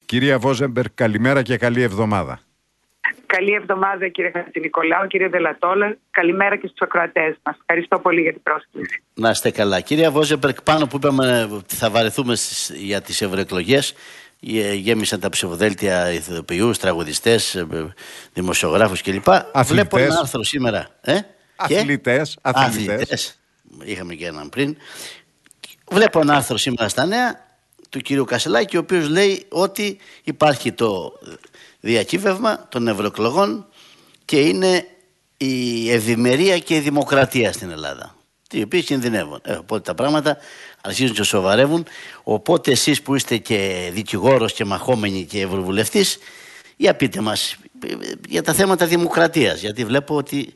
Κυρία Βόζεμπεργκ, καλημέρα και καλή εβδομάδα. Καλή εβδομάδα, κύριε Χατζηνικολάου, κύριε Δελατόλα. Καλημέρα και στους ακροατές μας. Ευχαριστώ πολύ για την πρόσκληση. Να είστε καλά. Κυρία Βόζεμπεργκ, πάνω που είπαμε ότι θα βαρεθούμε για τις ευρωεκλογές, γέμισαν τα ψηφοδέλτια ηθοποιούς, τραγουδιστές, δημοσιογράφους κλπ. Βλέπω ένα άρθρο σήμερα. Αθλητές. Είχαμε και έναν πριν. Βλέπω ένα άρθρο σήμερα στα Νέα του κυρίου Κασελάκη, ο οποίος λέει ότι υπάρχει το διακύβευμα των ευρωεκλογών και είναι η ευημερία και η δημοκρατία στην Ελλάδα, οι οποίοι κινδυνεύουν. Οπότε τα πράγματα αρχίζουν και σοβαρεύουν. Οπότε εσείς που είστε και δικηγόρος και μαχόμενοι και ευρωβουλευτής, για πείτε μας για τα θέματα δημοκρατίας, γιατί βλέπω ότι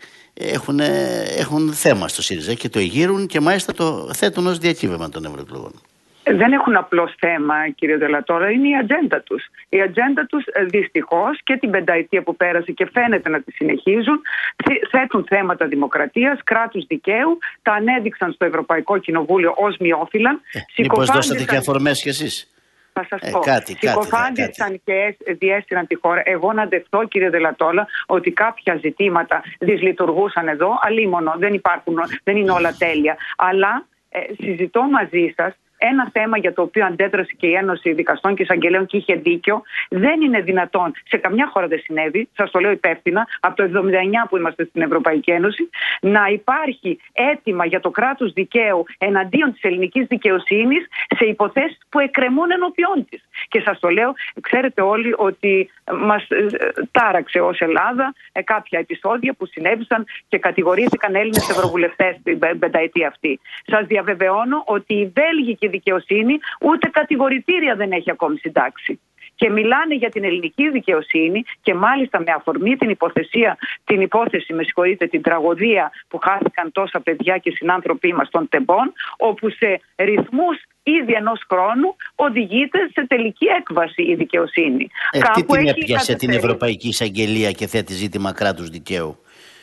έχουν θέμα στο ΣΥΡΙΖΑ και το εγείρουν και μάλιστα το θέτουν ως διακύβευμα των ευρωεκλογών. Δεν έχουν απλώς θέμα, κύριε Δελατόλα, είναι η ατζέντα τους. Η ατζέντα τους, δυστυχώς, και την πενταετία που πέρασε και φαίνεται να τη συνεχίζουν, θέτουν θέματα δημοκρατίας, κράτους δικαίου, τα ανέδειξαν στο Ευρωπαϊκό Κοινοβούλιο ως μειόφυλαν. Μήπως δώσατε και αφορμές κι εσείς? Θα σας πω. Συκοφάντησαν και διέστηναν τη χώρα. Εγώ να δεχτώ, κύριε Δελατόλα, ότι κάποια ζητήματα δυσλειτουργούσαν εδώ, αλίμονο, δεν είναι όλα τέλεια. Αλλά συζητώ μαζί σας ένα θέμα για το οποίο αντέδρασε και η Ένωση Δικαστών και Εισαγγελέων και είχε δίκιο. Δεν είναι δυνατόν, σε καμιά χώρα δεν συνέβη, σας το λέω υπεύθυνα, από το 1979 που είμαστε στην Ευρωπαϊκή Ένωση, να υπάρχει αίτημα για το κράτος δικαίου εναντίον της ελληνικής δικαιοσύνης σε υποθέσεις που εκκρεμούν ενώπιόν της. Και σας το λέω, ξέρετε όλοι ότι μας τάραξε ως Ελλάδα κάποια επεισόδια που συνέβησαν και κατηγορήθηκαν Έλληνες ευρωβουλευτές την πενταετία αυτή. Σας διαβεβαιώνω ότι η βέλγικη δικαιοσύνη ούτε κατηγορητήρια δεν έχει ακόμη συντάξει. Και μιλάνε για την ελληνική δικαιοσύνη και μάλιστα με αφορμή την υπόθεση, την τραγωδία που χάθηκαν τόσα παιδιά και συνάνθρωποι μας των Τεμπών, όπου σε ρυθμούς ήδη ενός χρόνου οδηγείται σε τελική έκβαση η δικαιοσύνη. Τι την έπιασε την Ευρωπαϊκή Εισαγγελία και θέτει ζήτημα κράτους δικαίου?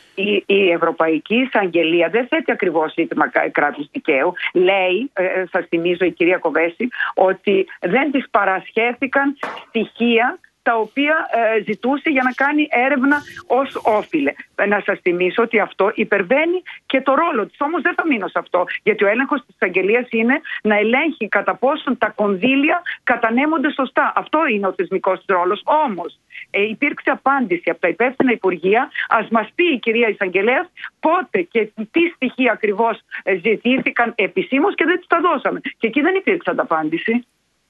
Η Ευρωπαϊκή Εισαγγελία δεν θέτει ακριβώς ζήτημα κράτους δικαίου. Λέει, σας θυμίζω η κυρία Κοβέση, ότι δεν της παρασχέθηκαν στοιχεία τα οποία ζητούσε για να κάνει έρευνα ως όφιλε. Να σας θυμίσω ότι αυτό υπερβαίνει και το ρόλο της. Όμως δεν θα μείνω σε αυτό, γιατί ο έλεγχος της εισαγγελίας είναι να ελέγχει κατά πόσον τα κονδύλια κατανέμονται σωστά. Αυτό είναι ο θεσμικός της ρόλος. Όμως υπήρξε απάντηση από τα υπεύθυνα υπουργεία. Ας μας πει η κυρία εισαγγελέας πότε και τι στοιχεία ακριβώς ζητήθηκαν επισήμως και δεν τους τα δώσαμε. Και εκεί δεν υπήρξε ανταπάντηση.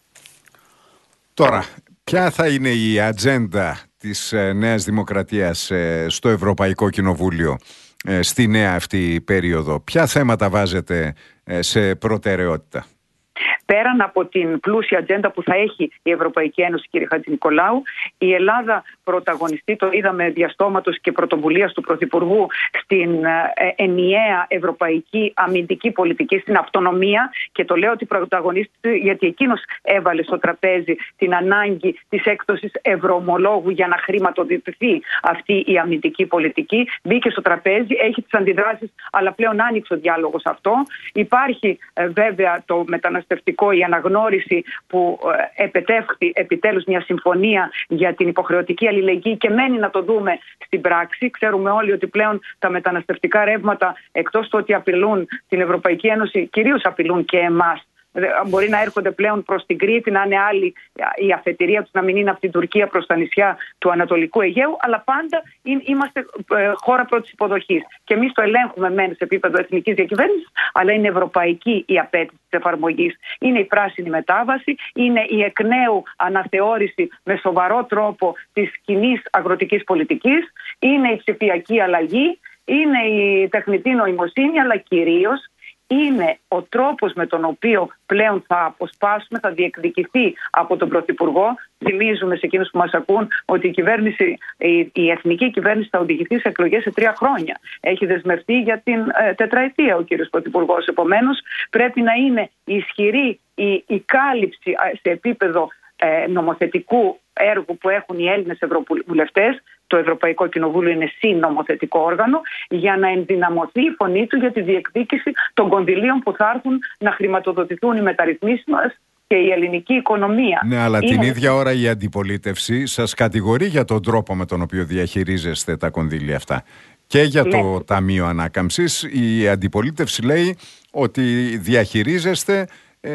Τώρα, ποια θα είναι η ατζέντα της Νέας Δημοκρατίας στο Ευρωπαϊκό Κοινοβούλιο στη νέα αυτή περίοδο? Ποια θέματα βάζετε σε προτεραιότητα? Πέραν από την πλούσια ατζέντα που θα έχει η Ευρωπαϊκή Ένωση, κύριε Χατζηνικολάου, η Ελλάδα πρωταγωνιστεί, το είδαμε διαστόματος και πρωτοβουλίας του Πρωθυπουργού, στην ενιαία ευρωπαϊκή αμυντική πολιτική, στην αυτονομία. Και το λέω ότι πρωταγωνιστεί γιατί εκείνος έβαλε στο τραπέζι την ανάγκη της έκδοσης ευρωομολόγου για να χρηματοδοτηθεί αυτή η αμυντική πολιτική. Μπήκε στο τραπέζι, έχει τις αντιδράσεις, αλλά πλέον άνοιξε ο διάλογος αυτό. Υπάρχει βέβαια το μεταναστευτικό, η αναγνώριση που επετεύχθη επιτέλους μια συμφωνία για την υποχρεωτική αλληλεγγύη και μένει να το δούμε στην πράξη. Ξέρουμε όλοι ότι πλέον τα μεταναστευτικά ρεύματα, εκτός του ότι απειλούν την Ευρωπαϊκή Ένωση, κυρίως απειλούν και εμάς. Μπορεί να έρχονται πλέον προς την Κρήτη, να είναι άλλη η αφετηρία τους, να μην είναι από την Τουρκία προς τα νησιά του Ανατολικού Αιγαίου, αλλά πάντα είμαστε χώρα πρώτης υποδοχής. Και εμείς το ελέγχουμε μεν σε επίπεδο εθνικής διακυβέρνησης, αλλά είναι ευρωπαϊκή η απέτηση της εφαρμογής. Είναι η πράσινη μετάβαση, είναι η εκ νέου αναθεώρηση με σοβαρό τρόπο της κοινής αγροτικής πολιτικής, είναι η ψηφιακή αλλαγή, είναι η τεχνητή νοημοσύνη, αλλά κυρίως είναι ο τρόπος με τον οποίο πλέον θα αποσπάσουμε, θα διεκδικηθεί από τον Πρωθυπουργό. Θυμίζουμε σε εκείνους που μας ακούν ότι η εθνική κυβέρνηση θα οδηγηθεί σε εκλογές σε 3 χρόνια. Έχει δεσμευτεί για την τετραετία ο κύριος Πρωθυπουργός. Επομένως, πρέπει να είναι ισχυρή η κάλυψη σε επίπεδο νομοθετικού έργου που έχουν οι Έλληνες ευρωβουλευτές. Το Ευρωπαϊκό Κοινοβούλιο είναι συνομοθετικό όργανο, για να ενδυναμωθεί η φωνή του για τη διεκδίκηση των κονδυλίων που θα έρθουν να χρηματοδοτηθούν οι μεταρρυθμίσεις μας, και η ελληνική οικονομία. Ναι, αλλά την ίδια ώρα η αντιπολίτευση σας κατηγορεί για τον τρόπο με τον οποίο διαχειρίζεστε τα κονδύλια αυτά. Και για το Ταμείο Ανάκαμψης η αντιπολίτευση λέει ότι διαχειρίζεστε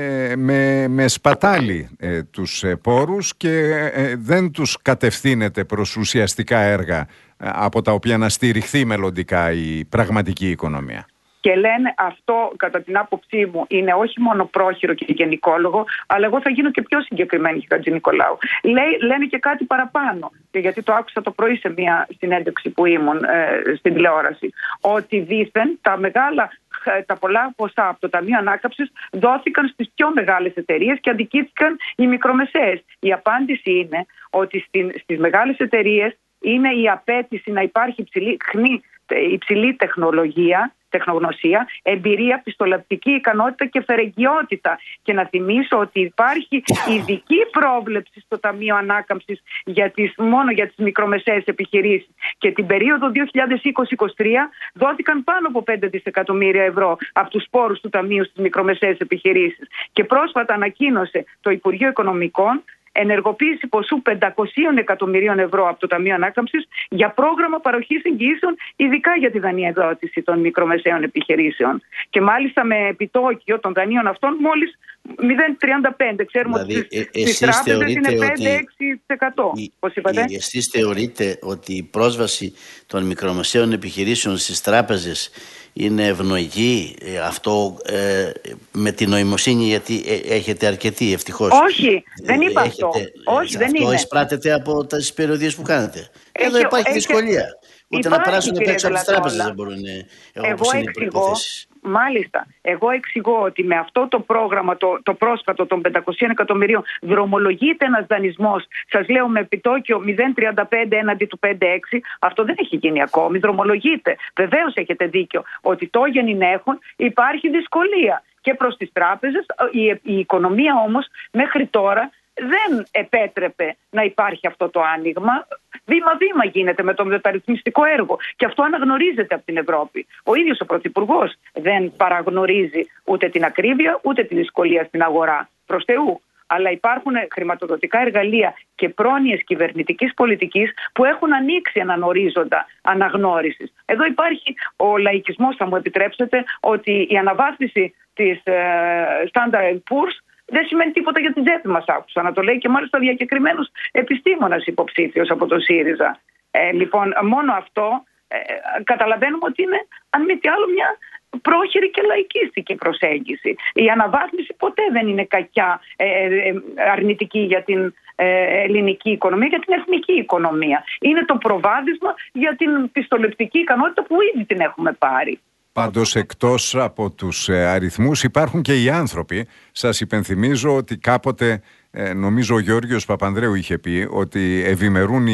με σπατάλη τους πόρους και δεν τους κατευθύνετε προς ουσιαστικά έργα από τα οποία να στηριχθεί μελλοντικά η πραγματική οικονομία. Και λένε αυτό, κατά την άποψή μου, είναι όχι μόνο πρόχειρο και γενικόλογο, αλλά εγώ θα γίνω και πιο συγκεκριμένη, Χατζηνικολάου. Λένε και κάτι παραπάνω, και γιατί το άκουσα το πρωί σε μια συνέντευξη που ήμουν στην τηλεόραση, ότι δήθεν τα πολλά ποσά από το Ταμείο Ανάκαμψης δόθηκαν στις πιο μεγάλες εταιρείες και αντικήθηκαν οι μικρομεσαίες. Η απάντηση είναι ότι στις μεγάλες εταιρείες είναι η απέτηση να υπάρχει υψηλή τεχνογνωσία, εμπειρία, πιστοληπτική ικανότητα και φερεγγιότητα. Και να θυμίσω ότι υπάρχει ειδική πρόβλεψη στο Ταμείο Ανάκαμψης μόνο για τις μικρομεσαίες επιχειρήσεις. Και την περίοδο 2020-2023 δόθηκαν πάνω από 5 δισεκατομμύρια ευρώ από τους πόρους του Ταμείου στις μικρομεσαίες επιχειρήσεις. Και πρόσφατα ανακοίνωσε το Υπουργείο Οικονομικών ενεργοποίηση ποσού 500 εκατομμυρίων ευρώ από το Ταμείο Ανάκαμψης για πρόγραμμα παροχής εγγυήσεων, ειδικά για τη δανειοδότηση των μικρομεσαίων επιχειρήσεων. Και μάλιστα με επιτόκιο των δανείων αυτών μόλις 0,35. Ξέρουμε δηλαδή, ότι στις τράπεζες είναι 5-6%. Πώς είπατε? Εσείς θεωρείτε ότι η πρόσβαση των μικρομεσαίων επιχειρήσεων στις τράπεζες είναι ευνοϊκή, αυτό με την νοημοσύνη, γιατί έχετε αρκετή, ευτυχώς? Όχι, δεν είπα αυτό. Όχι, δεν είναι. Αυτό εισπράτεται από τις περιοδίες που κάνετε. Εδώ υπάρχει δυσκολία. Ούτε να περάσουν έξω από τις τράπεζες δεν μπορούν, όπως είναι οι προϋποθέσεις. Μάλιστα. Εγώ εξηγώ ότι με αυτό το πρόγραμμα, το πρόσφατο των 500 εκατομμυρίων, δρομολογείται ένας δανεισμός, σας λέω, με επιτόκιο 0,35 έναντι του 5,6. Αυτό δεν έχει γίνει ακόμη. Δρομολογείται. Βεβαίως έχετε δίκιο ότι το έχουν, υπάρχει δυσκολία και προς τις τράπεζες. Η οικονομία όμως μέχρι τώρα δεν επέτρεπε να υπάρχει αυτό το άνοιγμα. Βήμα-βήμα γίνεται με το μεταρρυθμιστικό έργο. Και αυτό αναγνωρίζεται από την Ευρώπη. Ο ίδιος ο Πρωθυπουργός δεν παραγνωρίζει ούτε την ακρίβεια ούτε τη δυσκολία στην αγορά. Προς Θεού. Αλλά υπάρχουν χρηματοδοτικά εργαλεία και πρόνοιες κυβερνητικής πολιτικής που έχουν ανοίξει έναν ορίζοντα αναγνώρισης. Εδώ υπάρχει ο λαϊκισμός, θα μου επιτρέψετε, ότι η αναβάθμιση της Standard & Poor's δεν σημαίνει τίποτα για την τσέπη μας, άκουσα να το λέει και μάλιστα διακεκριμένος επιστήμονας υποψήφιος από το ΣΥΡΙΖΑ. Λοιπόν, μόνο αυτό καταλαβαίνουμε ότι είναι, αν μη τι άλλο, μια πρόχειρη και λαϊκίστικη προσέγγιση. Η αναβάθμιση ποτέ δεν είναι κακιά, αρνητική για την ελληνική οικονομία, για την εθνική οικονομία. Είναι το προβάδισμα για την πιστοληπτική ικανότητα που ήδη την έχουμε πάρει. Πάντως, εκτός από τους αριθμούς υπάρχουν και οι άνθρωποι. Σας υπενθυμίζω ότι κάποτε, νομίζω ο Γιώργος Παπανδρέου είχε πει ότι ευημερούν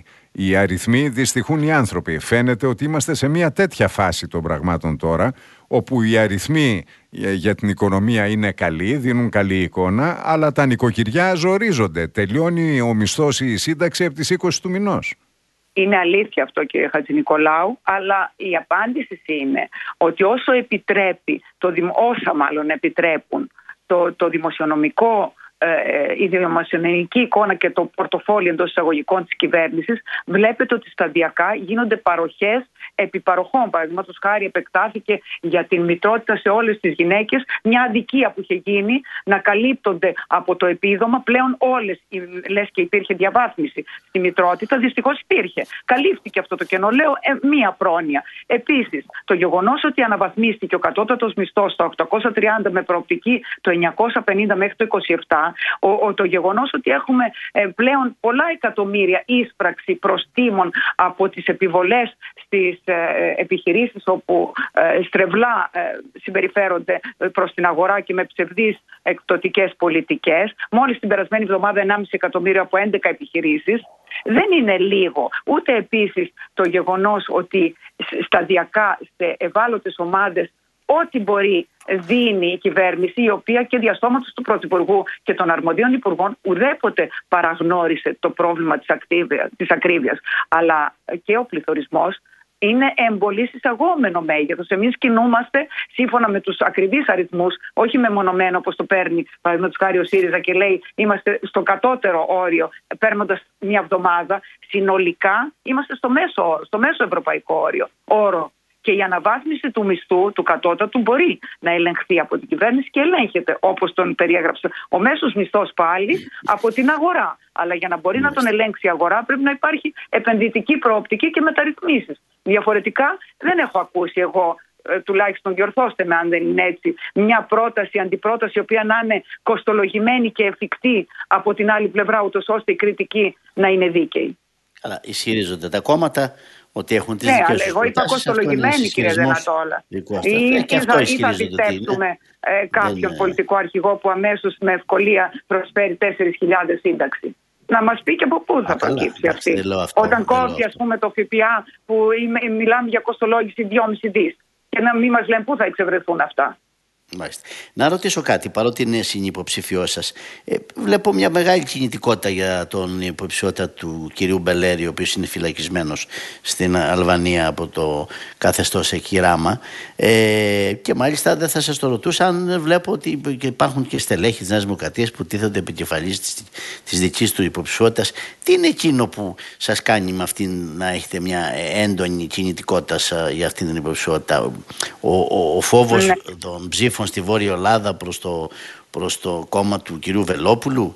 οι αριθμοί, δυστυχούν οι άνθρωποι. Φαίνεται ότι είμαστε σε μια τέτοια φάση των πραγμάτων τώρα, όπου οι αριθμοί για την οικονομία είναι καλοί, δίνουν καλή εικόνα, αλλά τα νοικοκυριά ζορίζονται. Τελειώνει ο μισθός ή η σύνταξη από τις 20 του μηνός. Είναι αλήθεια αυτό, κύριε Χατζηνικολάου, αλλά η απάντηση είναι ότι όσα επιτρέπουν το δημοσιονομικό, η δημοσιονομική εικόνα και το πορτοφόλι εντός εισαγωγικών της κυβέρνησης, βλέπετε ότι σταδιακά γίνονται παροχές επί παροχών. Παραδείγματος χάρη, επεκτάθηκε για την μητρότητα σε όλες τις γυναίκες μια αδικία που είχε γίνει να καλύπτονται από το επίδομα. Πλέον όλες, λες και υπήρχε διαβάθμιση στη μητρότητα, δυστυχώς υπήρχε. Καλύφθηκε αυτό το κενό, λέω, μία πρόνοια. Επίσης, το γεγονός ότι αναβαθμίστηκε ο κατώτατος μισθός στο 830 με προοπτική το 950 μέχρι το 27, το γεγονός ότι έχουμε πλέον πολλά εκατομμύρια ίσπραξη προστίμων από τις επιβολές στις επιχειρήσεις όπου στρεβλά συμπεριφέρονται προς την αγορά και με ψευδείς εκπτωτικές πολιτικές. Μόλις την περασμένη εβδομάδα 1,5 εκατομμύριο από 11 επιχειρήσεις. Δεν είναι λίγο. Ούτε επίσης το γεγονός ότι σταδιακά σε ευάλωτες ομάδες ό,τι μπορεί δίνει η κυβέρνηση, η οποία και διαστόματος του Πρωθυπουργού και των αρμοδίων υπουργών ουδέποτε παραγνώρισε το πρόβλημα της ακρίβειας. Αλλά και ο πληθωρισμός είναι εμπολής εισαγόμενο μέγεθος. Εμείς κινούμαστε σύμφωνα με τους ακριβείς αριθμούς, όχι μεμονωμένο όπως το παίρνει παραδείγματος χάρη ο ΣΥΡΙΖΑ και λέει είμαστε στο κατώτερο όριο, παίρνοντας μια εβδομάδα. Συνολικά είμαστε στο μέσο όρο, στο μέσο ευρωπαϊκό όρο. Και η αναβάθμιση του μισθού, του κατώτατου, μπορεί να ελεγχθεί από την κυβέρνηση και ελέγχεται όπως τον περιέγραψε. Ο μέσος μισθός πάλι από την αγορά. Αλλά για να μπορεί να τον ελέγξει η αγορά πρέπει να υπάρχει επενδυτική προοπτική και μεταρρυθμίσεις. Διαφορετικά δεν έχω ακούσει εγώ, τουλάχιστον διορθώστε με αν δεν είναι έτσι, μια πρόταση, αντιπρόταση, η οποία να είναι κοστολογημένη και εφικτή από την άλλη πλευρά, ούτως ώστε η κριτική να είναι δίκαιη. Αλλά ισχυρίζονται τα κόμματα ότι έχουν τις δικές τους προτάσεις. Εγώ είπα κοστολογημένη, κύριε Δενατόλα. Ή θα πιστέψουμε κάποιον πολιτικό αρχηγό που αμέσως με ευκολία προσφέρει 4.000 σύνταξη. Να μας πει και από πού θα προκύψει αυτή. Όταν κόβει, ας πούμε, το ΦΠΑ που μιλάμε για κοστολόγηση 2,5 δις. Και να μην μας λένε πού θα εξευρεθούν αυτά. Μάλιστα. Να ρωτήσω κάτι, παρότι είναι συνυποψηφιός σας. Βλέπω μια μεγάλη κινητικότητα για τον υποψηφιότητα του κυρίου Μπελέρη, ο οποίος είναι φυλακισμένος στην Αλβανία από το καθεστώς εκεί Ράμα. Και μάλιστα δεν θα σας το ρωτούσα αν βλέπω ότι υπάρχουν και στελέχοι της Νέας Δημοκρατίας που τίθενται επικεφαλής της δικής του υποψηφιότητας. Τι είναι εκείνο που σας κάνει με αυτήν να έχετε μια έντονη κινητικότητα για αυτήν την υποψηφιότητα? Ο φόβος των ψήφων στη Βόρεια Ελλάδα προς το κόμμα του κυρίου Βελόπουλου?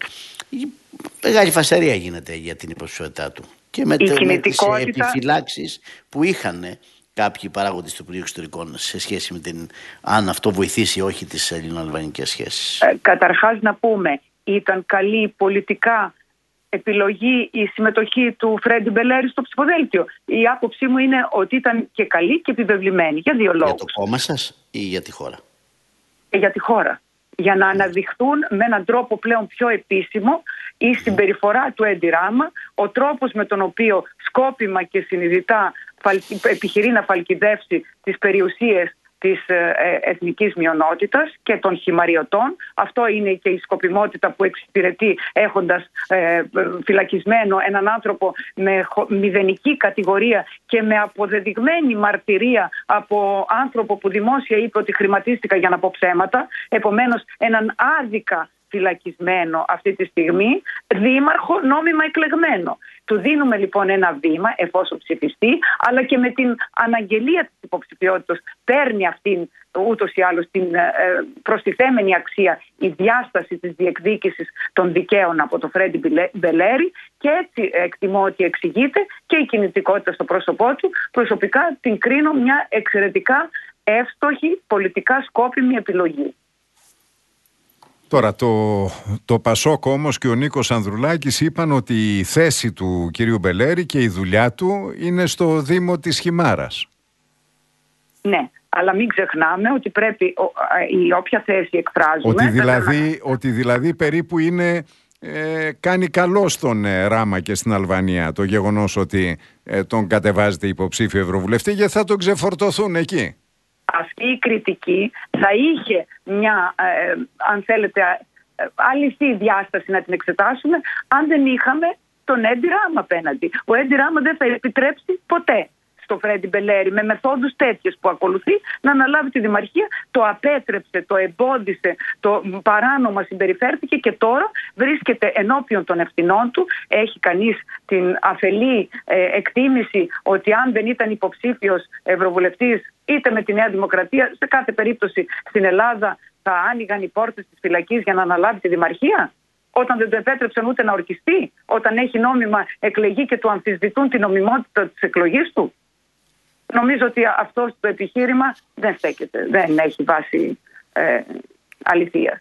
Μεγάλη φασαρία γίνεται για την υποψηφιότητά του και με τις επιφυλάξεις που είχαν κάποιοι παράγοντες του Υπουργείου Εξωτερικών σε σχέση με την αν αυτό βοηθήσει ή όχι τις ελληνοαλβανικές σχέσεις. Καταρχάς να πούμε, ήταν καλή πολιτικά επιλογή η συμμετοχή του Φρέντι Μπελέρη στο ψηφοδέλτιο? Η άποψή μου είναι ότι ήταν και καλή και επιβεβλημένη για δύο λόγους. Για το κόμμα σας ή για τη χώρα? Για τη χώρα. Για να αναδειχθούν με έναν τρόπο πλέον πιο επίσημο η συμπεριφορά του Έντι Ράμα, ο τρόπος με τον οποίο σκόπιμα και συνειδητά επιχειρεί να φαλκιδεύσει τις περιουσίες της εθνικής μειονότητας και των χυμαριωτών. Αυτό είναι και η σκοπιμότητα που εξυπηρετεί, έχοντας φυλακισμένο έναν άνθρωπο με μηδενική κατηγορία και με αποδεδειγμένη μαρτυρία από άνθρωπο που δημόσια είπε ότι χρηματίστηκα για να πω ψέματα. Επομένως, έναν άδικα φυλακισμένο αυτή τη στιγμή δήμαρχο νόμιμα εκλεγμένο. Του δίνουμε λοιπόν ένα βήμα εφόσον ψηφιστεί, αλλά και με την αναγγελία της υποψηφιότητας παίρνει αυτήν ούτως ή άλλως την προστιθέμενη αξία, η διάσταση της διεκδίκησης των δικαίων από το Φρέντι Μπελέρη, και έτσι εκτιμώ ότι εξηγείται και η κινητικότητα στο πρόσωπό του. Προσωπικά την κρίνω μια εξαιρετικά εύστοχη, πολιτικά σκόπιμη επιλογή. Τώρα το Πασόκ όμως και ο Νίκος Ανδρουλάκης είπαν ότι η θέση του κυρίου Μπελέρη και η δουλειά του είναι στο Δήμο της Χιμάρας. Ναι, αλλά μην ξεχνάμε ότι πρέπει η όποια θέση εκφράζουμε... Ότι δηλαδή περίπου κάνει καλό στον Ράμα και στην Αλβανία το γεγονός ότι τον κατεβάζεται υποψήφιο ευρωβουλευτή, γιατί θα τον ξεφορτωθούν εκεί. Αυτή η κριτική θα είχε μια, αν θέλετε, αληθή διάσταση να την εξετάσουμε αν δεν είχαμε τον Έντι Ράμα απέναντι. Ο Έντι Ράμα δεν θα επιτρέψει ποτέ στο Φρέντι Μπελέρη με μεθόδους τέτοιες που ακολουθεί να αναλάβει τη δημαρχία. Το απέτρεψε, το εμπόδισε, το παράνομα συμπεριφέρθηκε και τώρα βρίσκεται ενώπιον των ευθυνών του. Έχει κανείς την αφελή εκτίμηση ότι αν δεν ήταν υποψήφιος ευρωβουλευτής είτε με τη Νέα Δημοκρατία, σε κάθε περίπτωση στην Ελλάδα θα άνοιγαν οι πόρτες της φυλακής για να αναλάβει τη δημαρχία, όταν δεν το επέτρεψαν ούτε να ορκιστεί, όταν έχει νόμιμα εκλεγεί και του αμφισβητούν την νομιμότητα της εκλογής του? Νομίζω ότι αυτό το επιχείρημα δεν στέκεται, δεν έχει βάση αληθείας.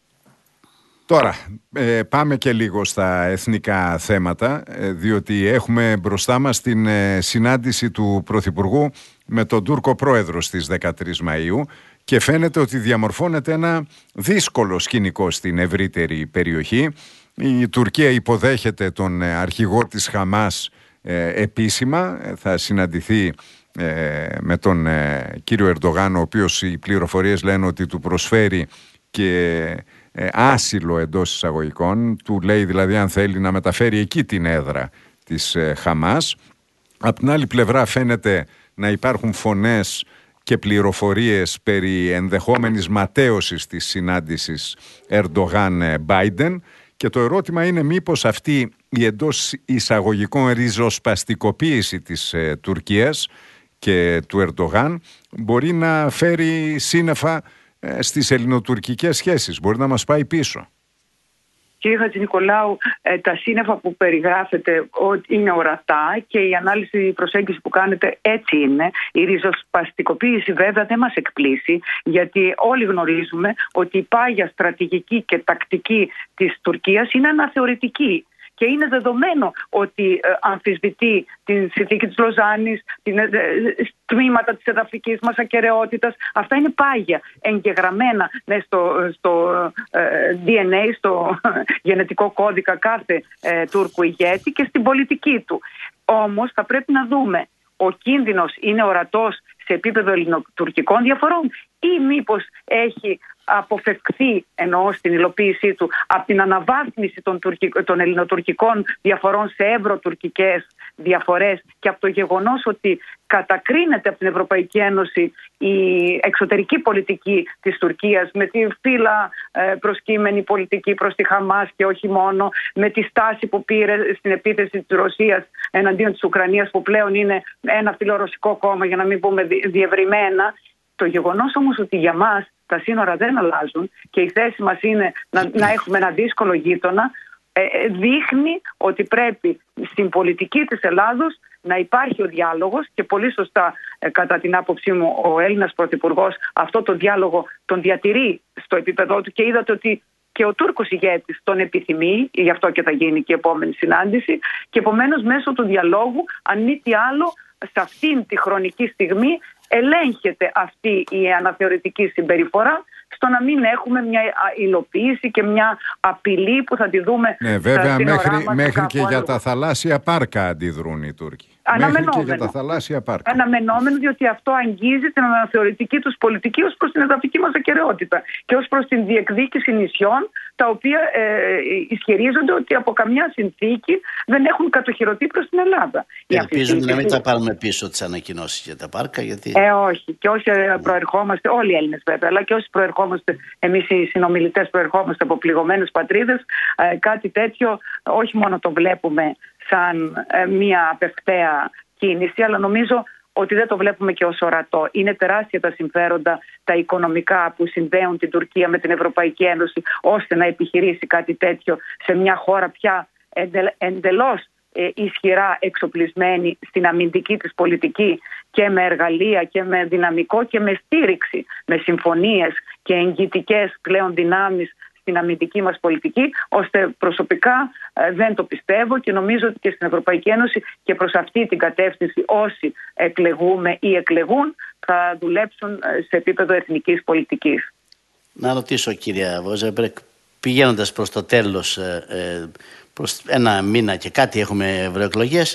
Τώρα πάμε και λίγο στα εθνικά θέματα, διότι έχουμε μπροστά μας την συνάντηση του Πρωθυπουργού με τον Τούρκο πρόεδρο στις 13 Μαΐου και φαίνεται ότι διαμορφώνεται ένα δύσκολο σκηνικό στην ευρύτερη περιοχή. Η Τουρκία υποδέχεται τον αρχηγό της Χαμάς επίσημα, θα συναντηθεί με τον κύριο Ερντογάν, ο οποίος οι πληροφορίες λένε ότι του προσφέρει και άσυλο εντός εισαγωγικών, του λέει δηλαδή αν θέλει να μεταφέρει εκεί την έδρα της Χαμάς. Απ' την άλλη πλευρά φαίνεται να υπάρχουν φωνές και πληροφορίες περί ενδεχόμενης ματέωσης της συνάντησης Ερντογάν-Μπάιντεν, και το ερώτημα είναι μήπως αυτή η εντός εισαγωγικών ριζοσπαστικοποίηση της Τουρκίας και του Ερντογάν μπορεί να φέρει σύννεφα στις ελληνοτουρκικές σχέσεις, μπορεί να μας πάει πίσω. Κύριε Χατζηνικολάου, τα σύννεφα που περιγράφετε είναι ορατά και η ανάλυση, η προσέγγιση που κάνετε έτσι είναι. Η ριζοσπαστικοποίηση βέβαια δεν μας εκπλήσει, γιατί όλοι γνωρίζουμε ότι η πάγια στρατηγική και τακτική της Τουρκίας είναι αναθεωρητική. Και είναι δεδομένο ότι αμφισβητεί την συνθήκη της Λοζάνης, τμήματα της εδαφικής μας ακεραιότητας. Αυτά είναι πάγια, εγγεγραμμένα στο DNA, στο γενετικό κώδικα κάθε Τούρκου ηγέτη και στην πολιτική του. Όμως θα πρέπει να δούμε, ο κίνδυνος είναι ορατός σε επίπεδο ελληνοτουρκικών διαφορών ή μήπως έχει αποφευχθεί, εννοώ στην υλοποίησή του, από την αναβάθμιση των ελληνοτουρκικών διαφορών σε ευρωτουρκικές διαφορές και από το γεγονός ότι κατακρίνεται από την Ευρωπαϊκή Ένωση η εξωτερική πολιτική της Τουρκίας με τη φύλλα προσκύμενη πολιτική προς τη Χαμάς και όχι μόνο, με τη στάση που πήρε στην επίθεση της Ρωσίας εναντίον της Ουκρανίας, που πλέον είναι ένα φιλορωσικό κόμμα, για να μην πούμε διευρυμένα. Το γεγονός όμως ότι για μας τα σύνορα δεν αλλάζουν και η θέση μας είναι να έχουμε ένα δύσκολο γείτονα, δείχνει ότι πρέπει στην πολιτική της Ελλάδος να υπάρχει ο διάλογος, και πολύ σωστά κατά την άποψή μου ο Έλληνας Πρωθυπουργός αυτό το διάλογο τον διατηρεί στο επίπεδό του, και είδατε ότι και ο Τούρκος ηγέτης τον επιθυμεί, γι' αυτό και θα γίνει και η επόμενη συνάντηση, και επομένως μέσω του διαλόγου, αν μη τι άλλο, σε αυτήν τη χρονική στιγμή ελέγχεται αυτή η αναθεωρητική συμπεριφορά, στο να μην έχουμε μια υλοποίηση και μια απειλή που θα τη δούμε. Ναι, βέβαια, μέχρι και για τα θαλάσσια πάρκα αντιδρούν οι Τούρκοι. Μέχρι και για τα θαλάσσια πάρκα. Αναμενόμενο, διότι αυτό αγγίζει την αναθεωρητική τους πολιτική ως προς την εδαφική μας ακεραιότητα και ως προς την διεκδίκηση νησιών, τα οποία ισχυρίζονται ότι από καμιά συνθήκη δεν έχουν κατοχυρωθεί προς την Ελλάδα. Ελπίζουμε να μην τα πάρουμε πίσω τις ανακοινώσεις για τα πάρκα. Γιατί... όχι. Και όσοι προερχόμαστε, όλοι οι Έλληνες βέβαια, αλλά και όσοι προερχόμαστε, εμείς οι συνομιλητές προερχόμαστε από πληγωμένους πατρίδες, κάτι τέτοιο όχι μόνο το βλέπουμε σαν μια απευκταία κίνηση, αλλά νομίζω ότι δεν το βλέπουμε και ως ορατό. Είναι τεράστια τα συμφέροντα, τα οικονομικά που συνδέουν την Τουρκία με την Ευρωπαϊκή Ένωση, ώστε να επιχειρήσει κάτι τέτοιο σε μια χώρα πια εντελώς ισχυρά εξοπλισμένη στην αμυντική της πολιτική, και με εργαλεία και με δυναμικό και με στήριξη, με συμφωνίες και εγγυητικές πλέον δυνάμεις στην αμυντική μας πολιτική, ώστε προσωπικά δεν το πιστεύω, και νομίζω ότι και στην Ευρωπαϊκή Ένωση και προς αυτή την κατεύθυνση όσοι εκλεγούμε ή εκλεγούν θα δουλέψουν σε επίπεδο εθνικής πολιτικής. Να ρωτήσω, κυρία Βόζεμπρεκ, πηγαίνοντας προς το τέλος, προς ένα μήνα και κάτι έχουμε ευρωεκλογές,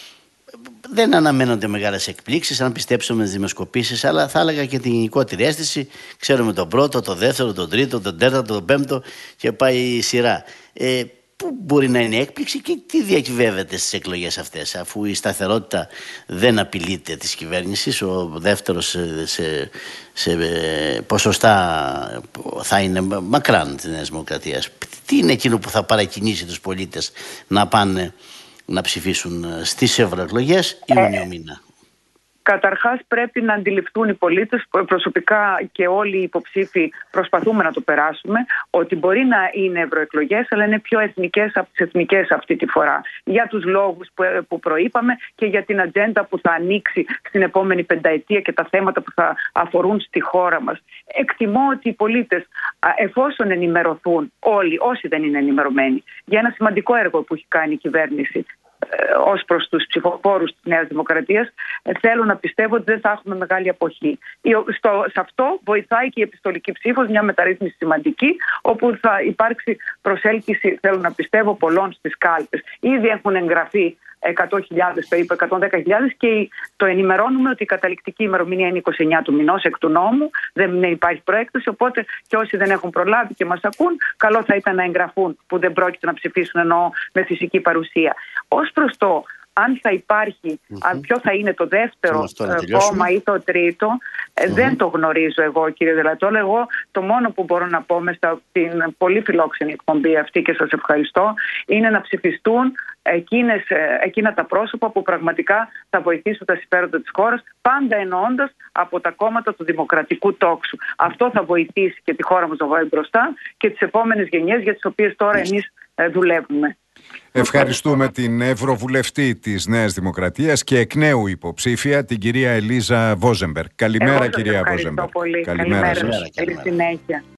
δεν αναμένονται μεγάλες εκπλήξεις αν πιστέψουμε τις δημοσκοπήσεις, αλλά θα έλεγα και την γενικότερη αίσθηση. Ξέρουμε τον πρώτο, τον δεύτερο, τον τρίτο, τον τέταρτο, τον πέμπτο και πάει η σειρά. Πού μπορεί να είναι η έκπληξη και τι διακυβεύεται στις εκλογές αυτές, αφού η σταθερότητα δεν απειλείται της κυβέρνησης, ο δεύτερος σε ποσοστά θα είναι μακράν της Νέας Δημοκρατίας. Τι είναι εκείνο που θα παρακινήσει τους πολίτες να πάνε να ψηφίσουν στις ευρωεκλογές Ιούνιο μήνα? Καταρχάς πρέπει να αντιληφθούν οι πολίτες, προσωπικά και όλοι οι υποψήφοι προσπαθούμε να το περάσουμε, ότι μπορεί να είναι ευρωεκλογές, αλλά είναι πιο εθνικές από τις εθνικές αυτή τη φορά. Για τους λόγους που προείπαμε και για την ατζέντα που θα ανοίξει στην επόμενη πενταετία και τα θέματα που θα αφορούν στη χώρα μας. Εκτιμώ ότι οι πολίτες, εφόσον ενημερωθούν όλοι, όσοι δεν είναι ενημερωμένοι, για ένα σημαντικό έργο που έχει κάνει η κυβέρνηση ως προς τους ψηφοφόρους της Νέας Δημοκρατίας, θέλω να πιστεύω ότι δεν θα έχουμε μεγάλη αποχή. Σε αυτό βοηθάει και η επιστολική ψήφος, μια μεταρρύθμιση σημαντική, όπου θα υπάρξει προσέλκυση, θέλω να πιστεύω, πολλών στις κάλπες. Ήδη έχουν εγγραφεί 100.000, περίπου 110.000, και το ενημερώνουμε ότι η καταληκτική ημερομηνία είναι 29 του μηνός εκ του νόμου, δεν υπάρχει προέκταση, οπότε και όσοι δεν έχουν προλάβει και μας ακούν, καλό θα ήταν να εγγραφούν, που δεν πρόκειται να ψηφίσουν, εννοώ με φυσική παρουσία. Ως προς το αν θα υπάρχει, ποιο θα είναι το δεύτερο κόμμα ή το τρίτο, δεν το γνωρίζω εγώ, κύριε Δελατόλα. Εγώ το μόνο που μπορώ να πω μες στην πολύ φιλόξενη εκπομπή αυτή, και σας ευχαριστώ, είναι να ψηφιστούν εκείνα τα πρόσωπα που πραγματικά θα βοηθήσουν τα συμφέροντα της χώρας, πάντα εννοώντας από τα κόμματα του δημοκρατικού τόξου. Αυτό θα βοηθήσει και τη χώρα μας να πάει μπροστά και τις επόμενες γενιές για τις οποίες τώρα εμείς δουλεύουμε. Ευχαριστούμε την Ευρωβουλευτή της Νέας Δημοκρατίας και εκ νέου υποψήφια, την κυρία Ελίζα Βόζεμπεργκ. Καλημέρα, κυρία Βόζεμπεργκ. Καλημέρα σας. Καλή συνέχεια.